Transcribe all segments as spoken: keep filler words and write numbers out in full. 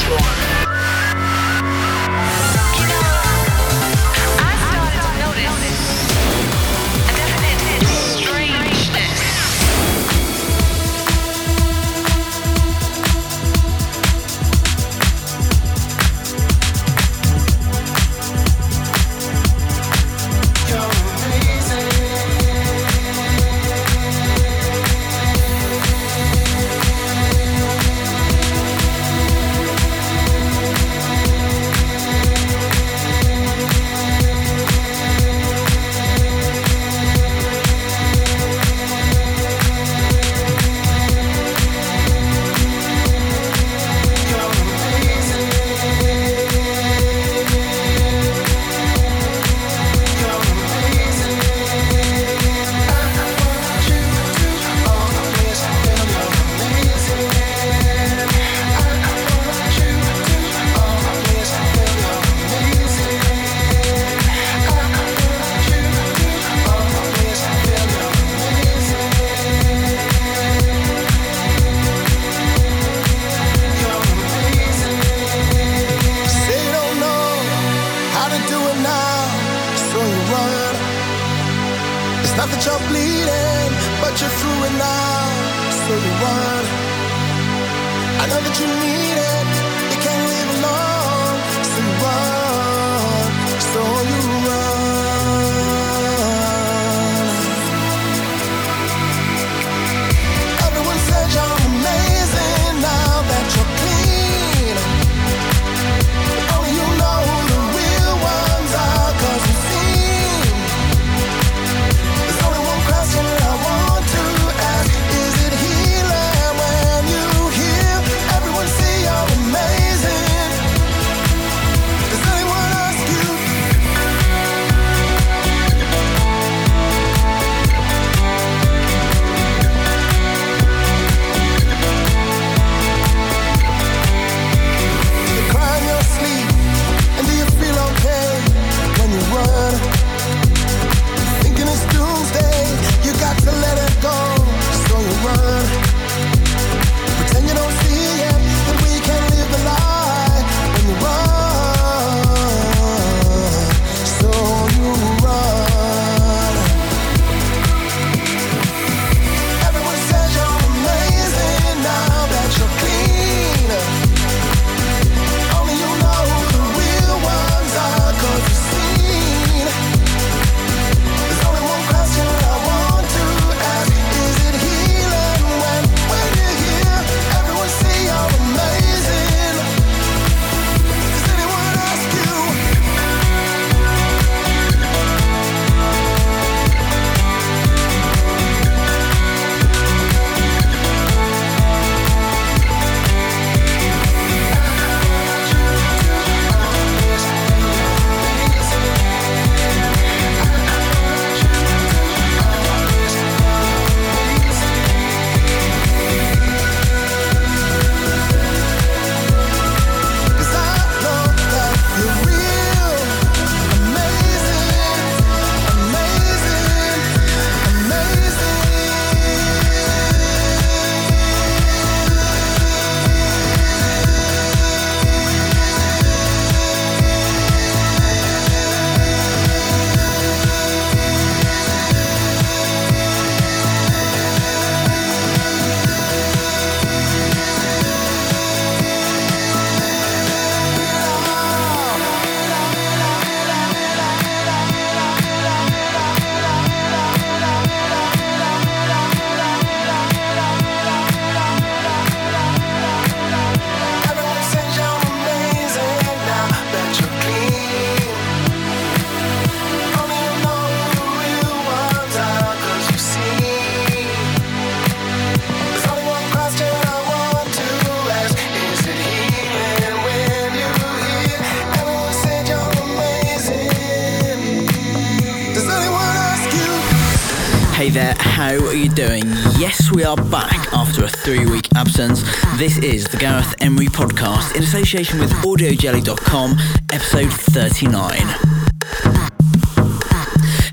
Hey there, how are you doing? Yes, we are back after a three-week absence. This is the Gareth Emery Podcast in association with audio jelly dot com, episode thirty-nine.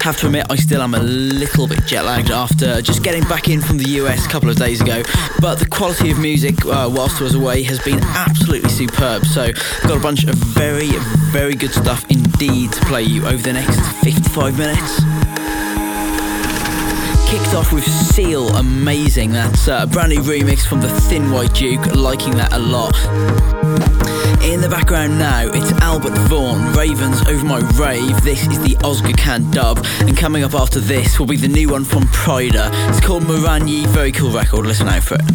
Have to admit, I still am a little bit jet lagged after just getting back in from the U S a couple of days ago, but the quality of music uh, whilst I was away has been absolutely superb, so I've got a bunch of very, very good stuff indeed to play you over the next fifty-five minutes. Kicked off with Seal, Amazing. That's a brand new remix from the Thin White Duke, liking that a lot. In the background now, it's Albert Vaughan, Ravens Over My Rave. This is the Oscar Khan dub, and coming up after this will be the new one from Pryda. It's called Moranyi, very cool record, listen out for it.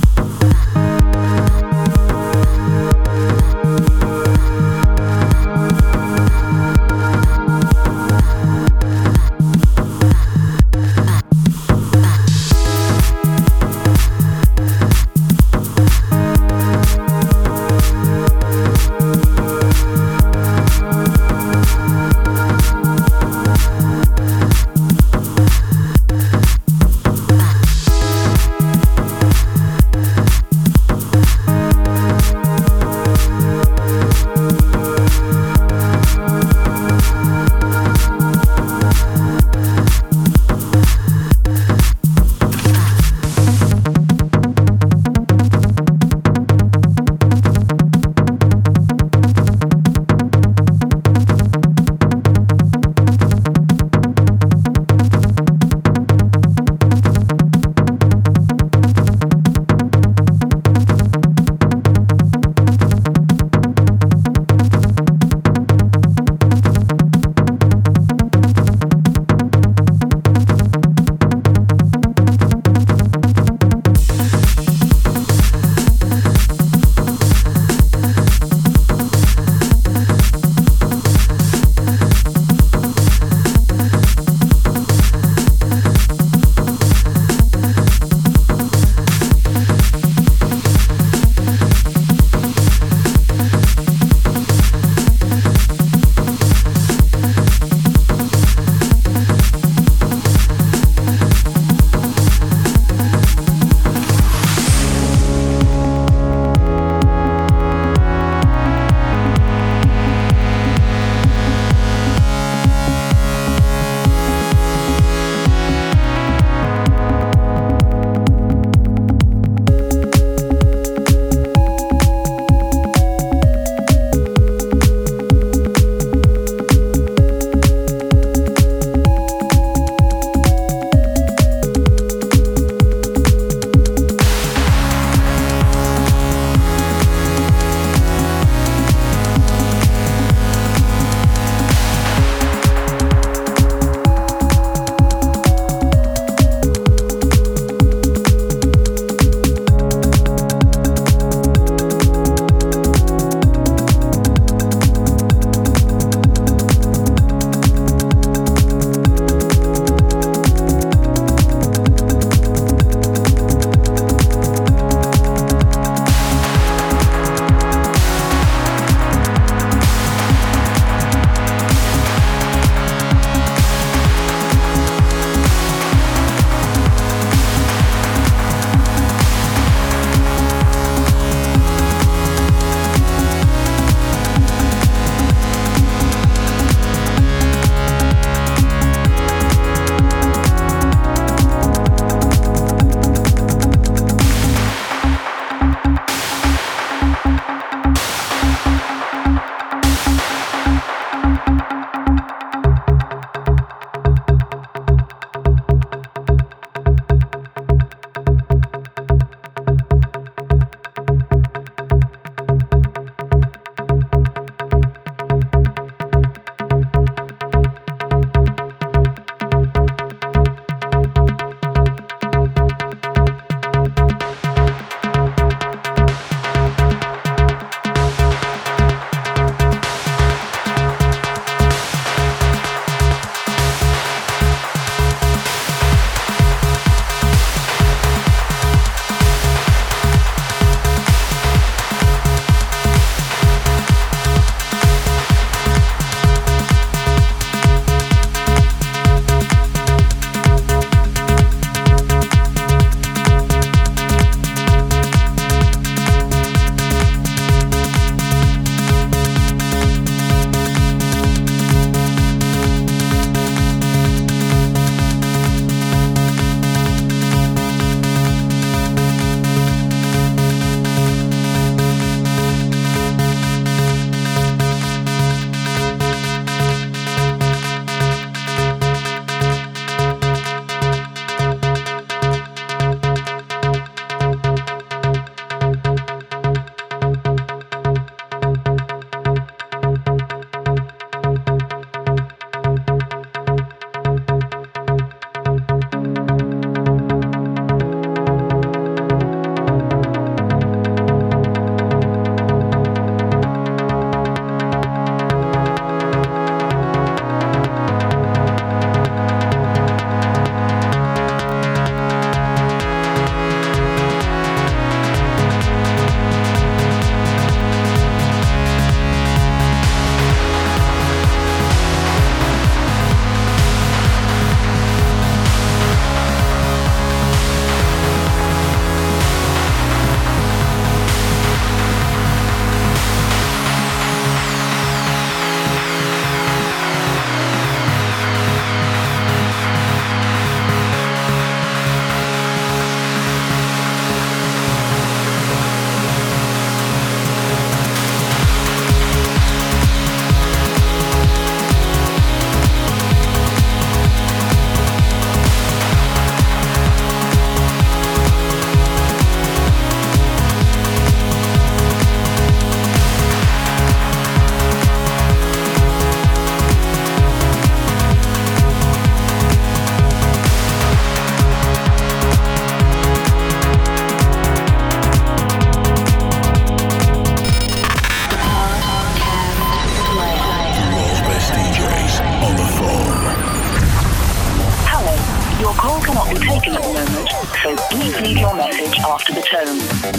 so please leave your message after the tone.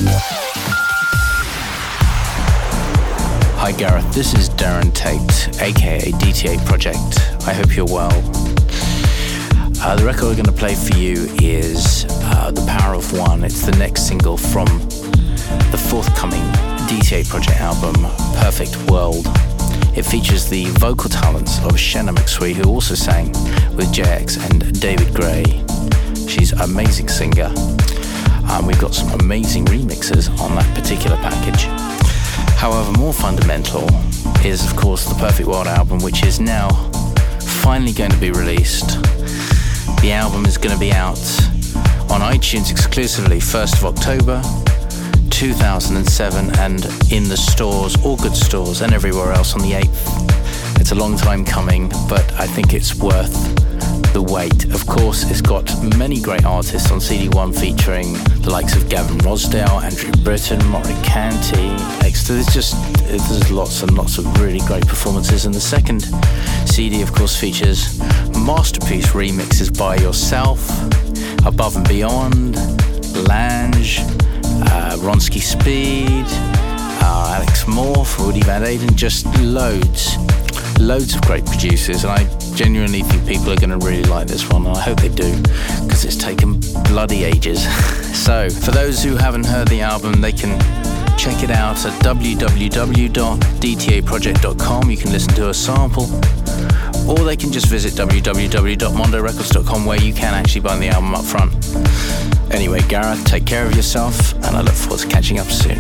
Hi Gareth, this is Darren Tate, aka D T A Project. I hope you're well. Uh, the record we're going to play for you is uh, The Power of One. It's the next single from the forthcoming D T A Project album, Perfect World. It features the vocal talents of Shanna McSwee, who also sang with J X and David Gray. She's an amazing singer. Um, we've got some amazing remixes on that particular package. However, more fundamental is, of course, the Perfect World album, which is now finally going to be released. The album is going to be out on iTunes exclusively first of October two thousand seven, and in the stores, all good stores, and everywhere else on the eighth. It's a long time coming, but I think it's worth the wait. Of course, it's got many great artists on C D one, featuring the likes of Gavin Rossdale, Andrew Britton, Maury Canty, Exeter. There's just there's lots and lots of really great performances. And the second C D, of course, features masterpiece remixes by yourself, Above and Beyond, Lange, uh, Ronsky Speed, uh, Alex Morph, Woody Van Aden, just loads. Loads of great producers, and I genuinely think people are going to really like this one, and I hope they do, because it's taken bloody ages. So, for those who haven't heard the album, they can check it out at w w w dot d t a project dot com. You can listen to a sample, or they can just visit w w w dot mondo records dot com, where you can actually buy the album up front. Anyway, Gareth, take care of yourself, and I look forward to catching up soon.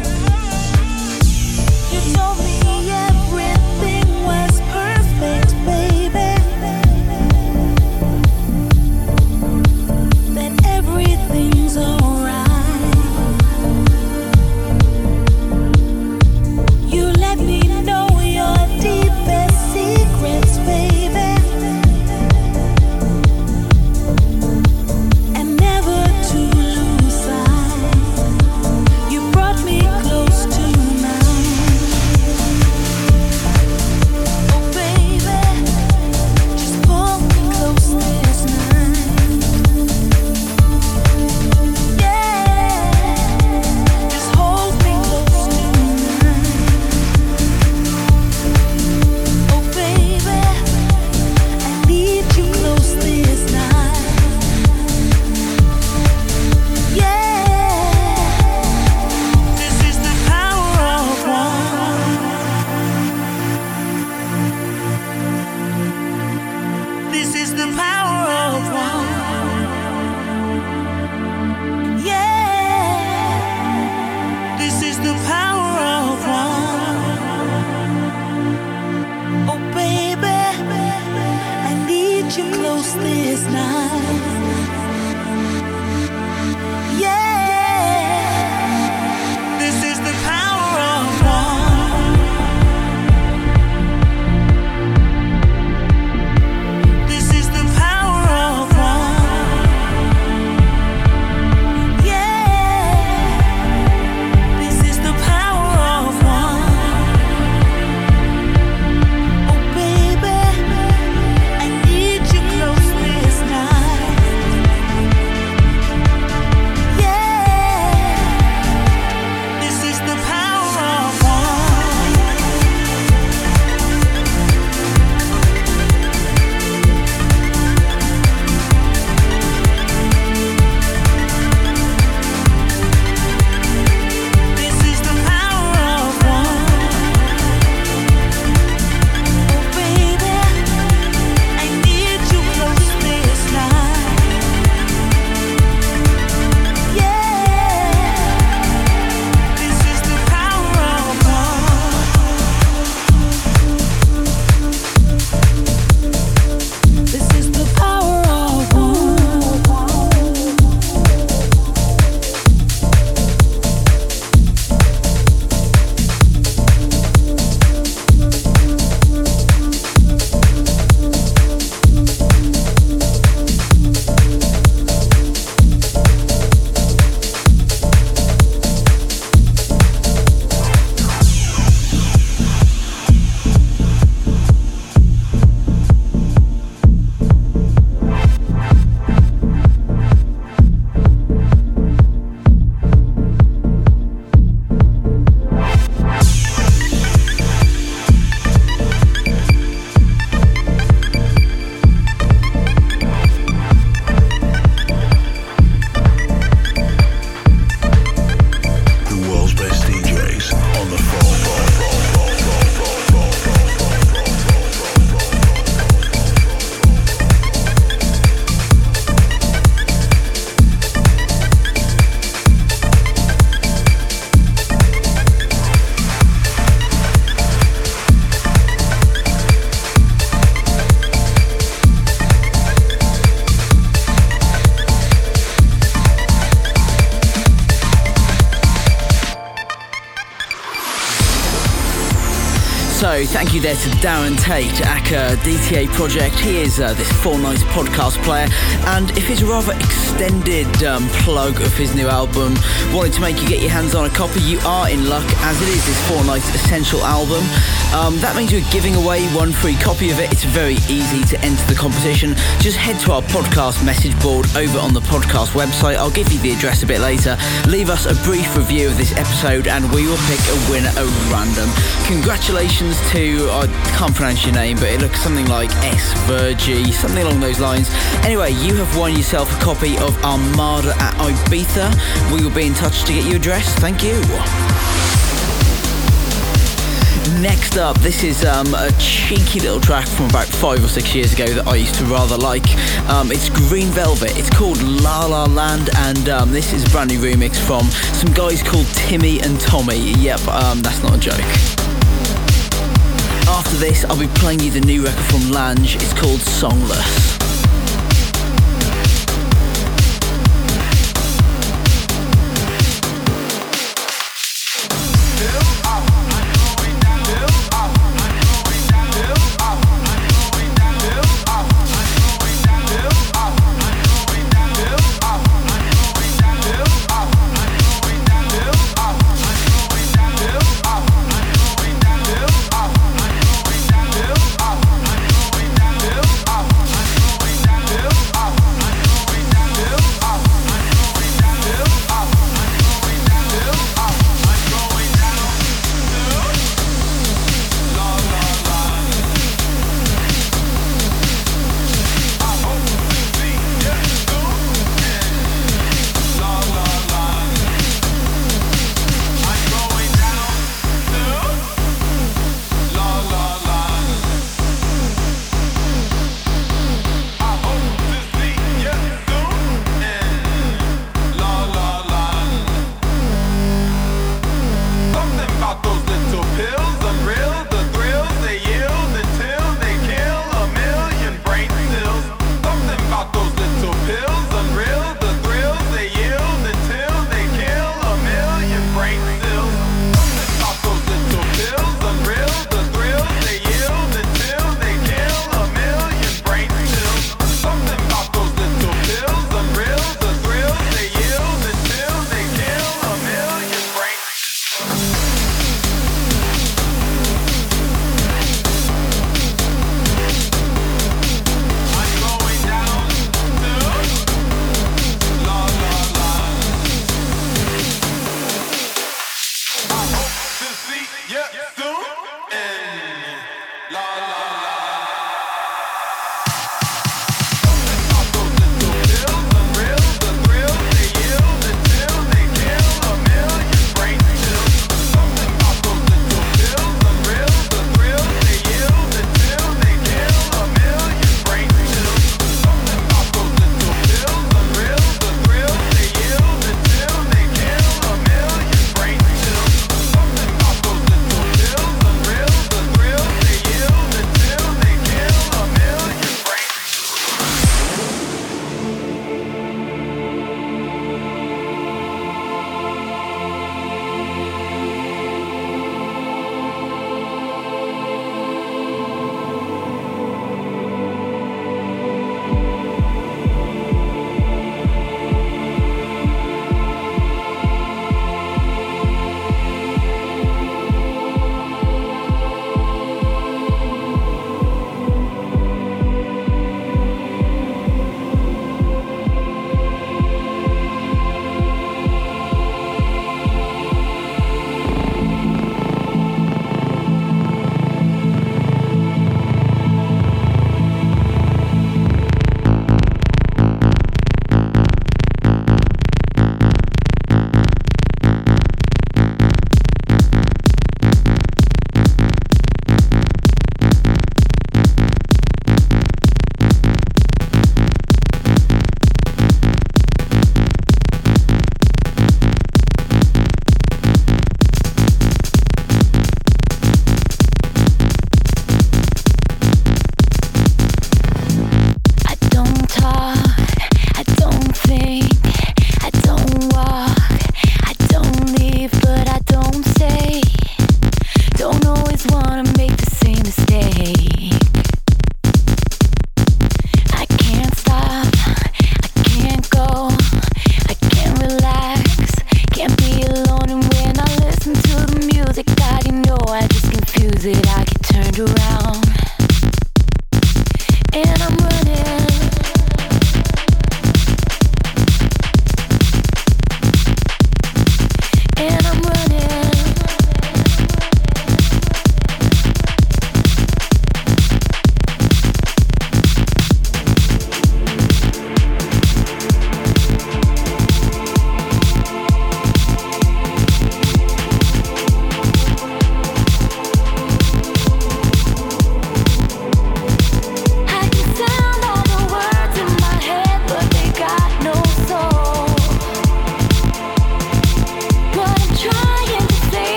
You told me everything was perfect, baby. That everything's alright. You let me know your deepest secrets, baby. And never to lose sight. You brought me close tonight. So thank you there to Darren Tate, aka D T A Project. He is uh, this Four Nights podcast player, and if it's a rather extended um, plug of his new album wanted to make you get your hands on a copy, you are in luck, as it is this Four Nights Essential album. Um, that means we're giving away one free copy of it. It's very easy to enter the competition. Just head to our podcast message board over on the podcast website. I'll give you the address a bit later. Leave us a brief review of this episode and we will pick a winner at random. Congratulations to, I can't pronounce your name, but it looks something like S Virgie, something along those lines. Anyway, you have won yourself a copy of Armada at Ibiza. We will be in touch to get your address. Thank you. Next up, this is um, a cheeky little track from about five or six years ago that I used to rather like. Um, it's Green Velvet. It's called La La Land, and um, this is a brand new remix from some guys called Timmy and Tommy. Yep, um, that's not a joke. After this, I'll be playing you the new record from Lange. It's called Songless.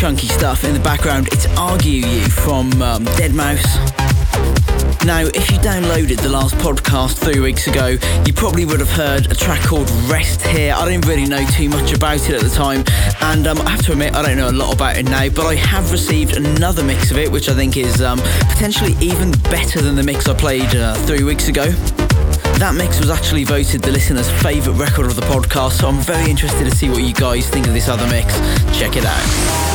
chunky stuff. In the background, it's Argue You from um, deadmau five. Now, if you downloaded the last podcast three weeks ago, you probably would have heard a track called Rest Here. I didn't really know too much about it at the time, and um, I have to admit, I don't know a lot about it now, but I have received another mix of it, which I think is um, potentially even better than the mix I played uh, three weeks ago. That mix was actually voted the listener's favourite record of the podcast, so I'm very interested to see what you guys think of this other mix. Check it out.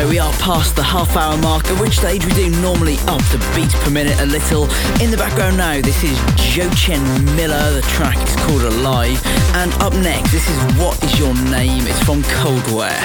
So we are past the half hour mark, at which stage we do normally up the beats per minute a little. In the background now, this is Jochen Miller, the track is called Alive. And up next, this is What Is Your Name? It's from Coldware.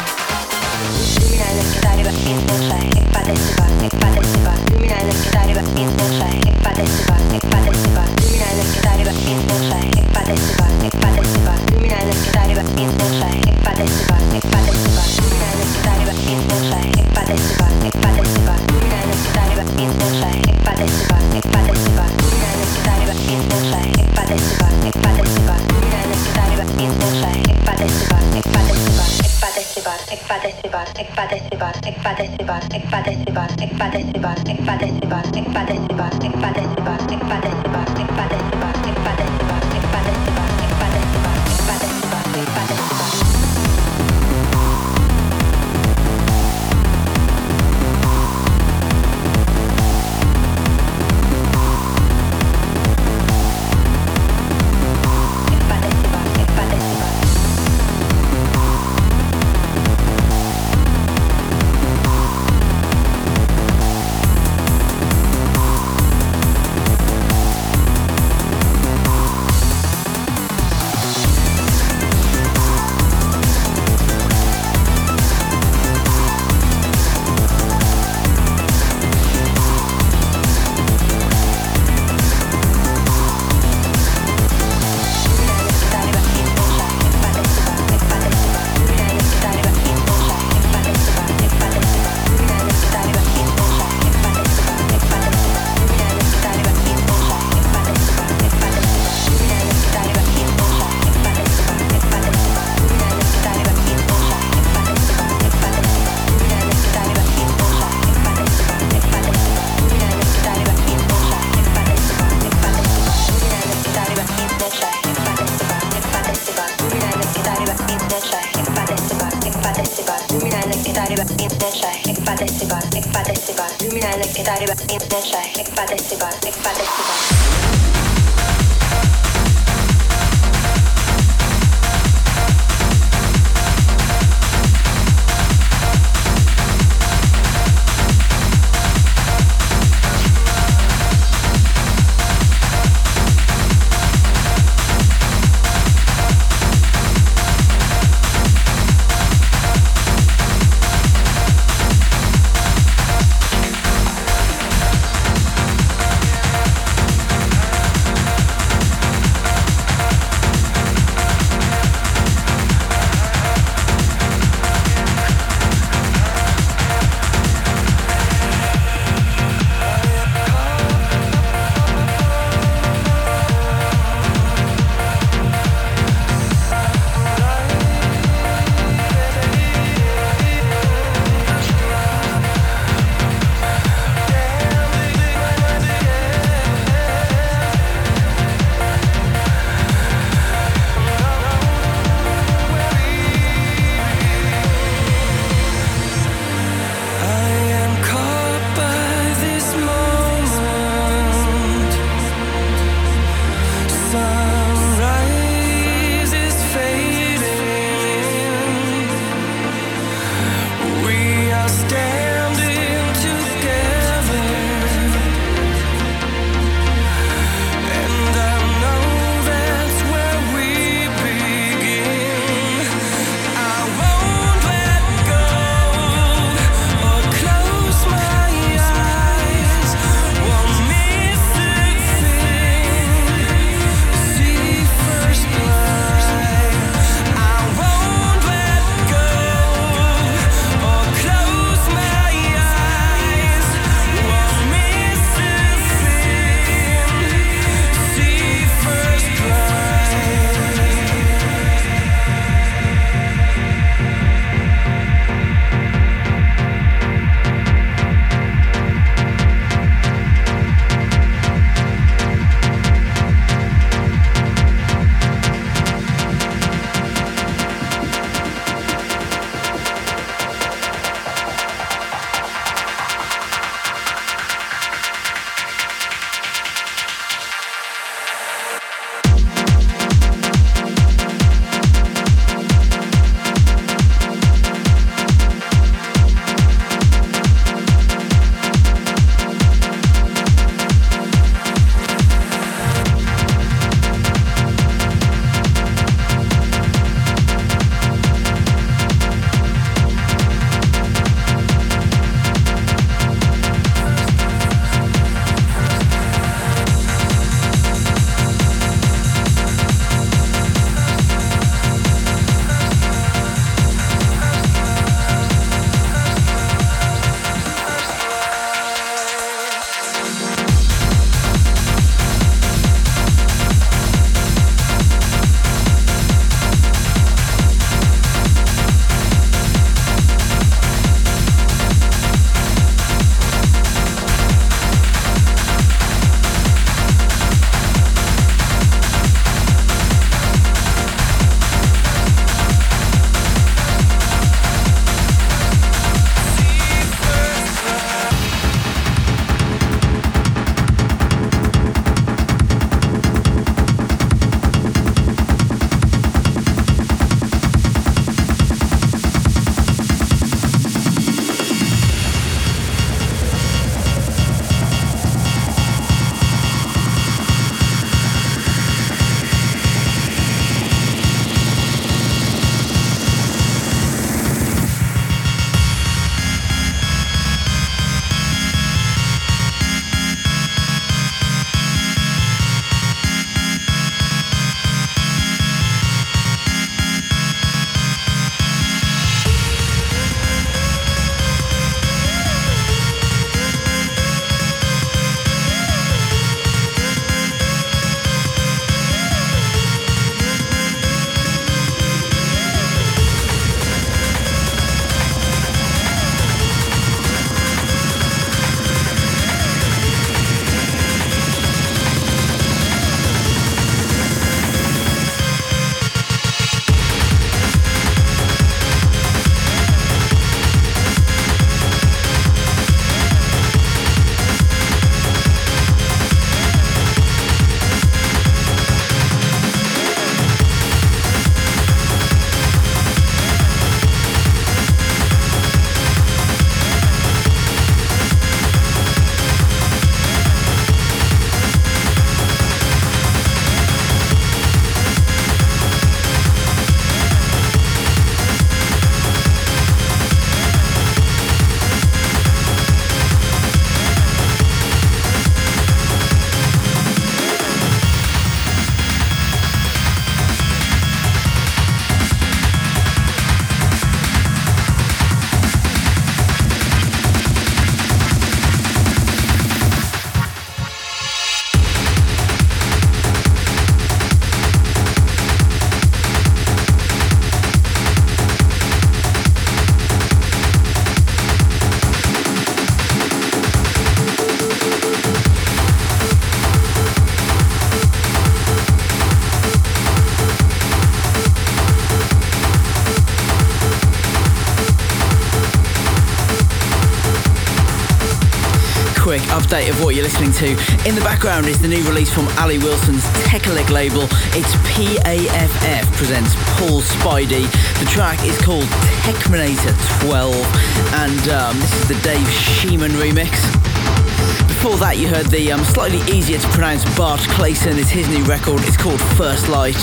update of what you're listening to. In the background is the new release from Ali Wilson's Tekalik label. It's P A F F presents Paul Spidey. The track is called Techminator twelve, and um, this is the Dave Sheeman remix. Before that you heard the um, slightly easier to pronounce Bart Clayson. It's his new record, it's called First Light.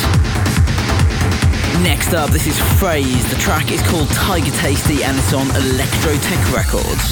Next up, this is Phrase. The track is called Tiger Tasty and it's on Electrotech Records.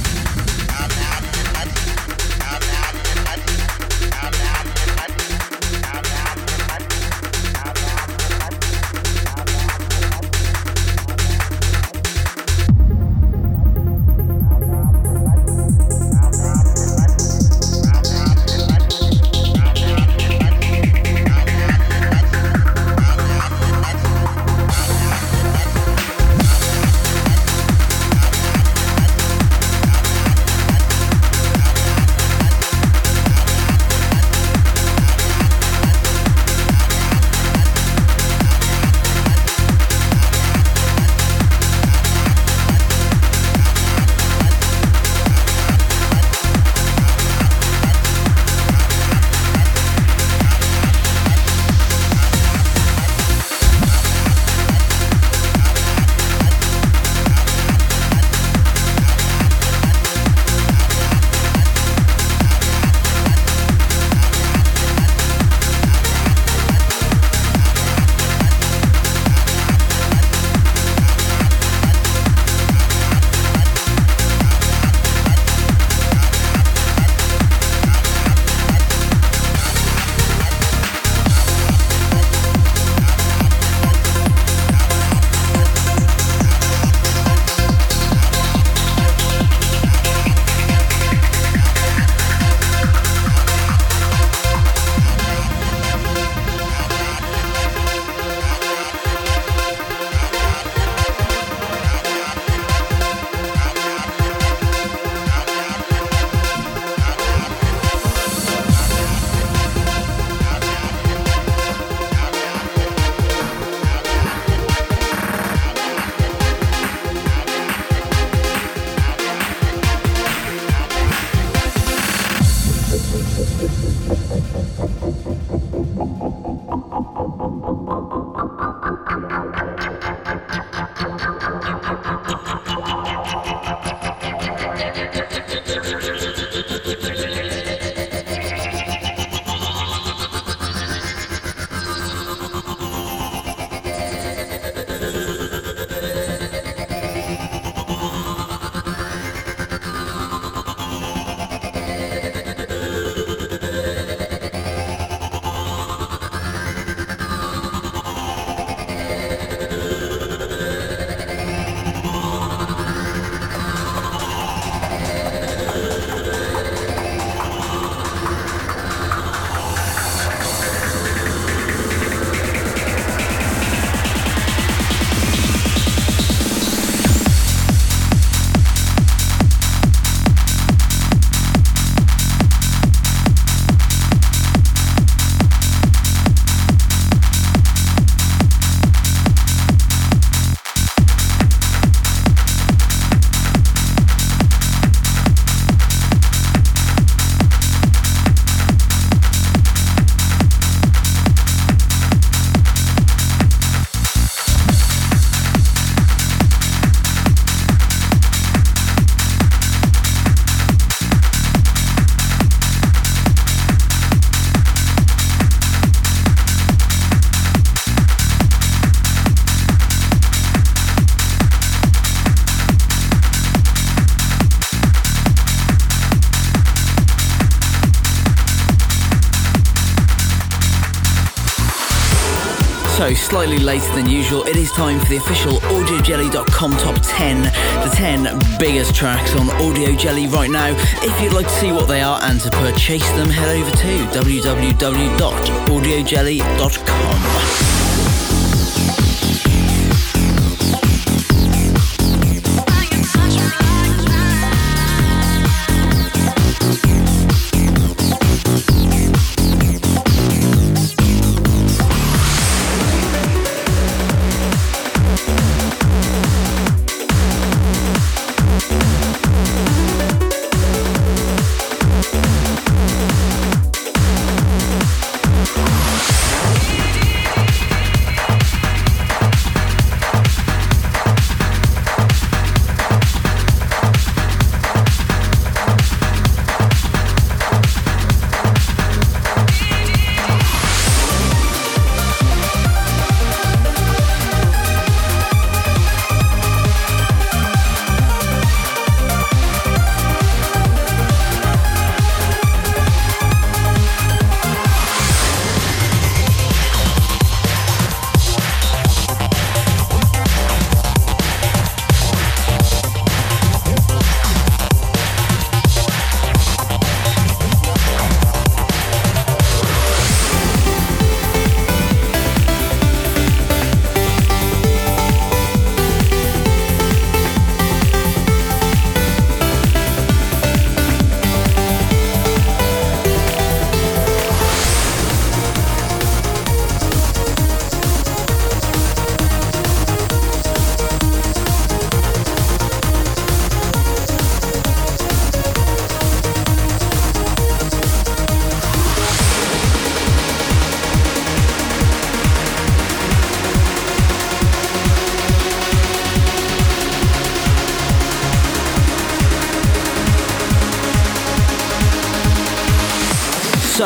So, slightly later than usual, it is time for the official audio jelly dot com Top ten, the ten biggest tracks on Audio Jelly right now. If you'd like to see what they are and to purchase them, head over to w w w dot audio jelly dot com.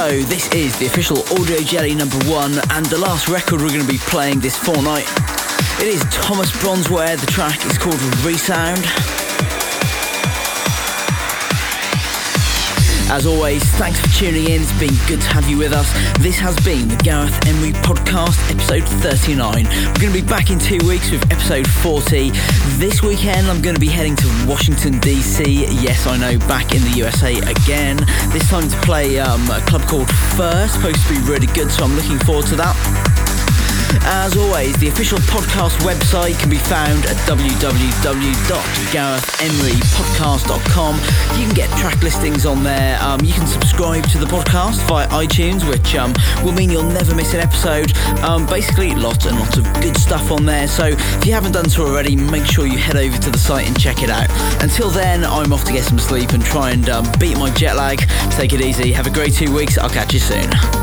So this is the official Audio Jelly number one and the last record we're going to be playing this fortnight. It is Thomas Bronzeware, the track is called Resound. As always, thanks for tuning in, it's been good to have you with us. This has been the Gareth Emery Podcast, episode thirty-nine. We're going to be back in two weeks with episode forty. This weekend I'm going to be heading to Washington D C. Yes, I know, back in the U S A again. This time to play um, a club called Fur, supposed to be really good, so I'm looking forward to that. As always, the official podcast website can be found at w w w dot gareth emery podcast dot com. You can get track listings on there. Um, you can subscribe to the podcast via iTunes, which um, will mean you'll never miss an episode. Um, basically, lots and lots of good stuff on there. So if you haven't done so already, make sure you head over to the site and check it out. Until then, I'm off to get some sleep and try and um, beat my jet lag. Take it easy. Have a great two weeks. I'll catch you soon.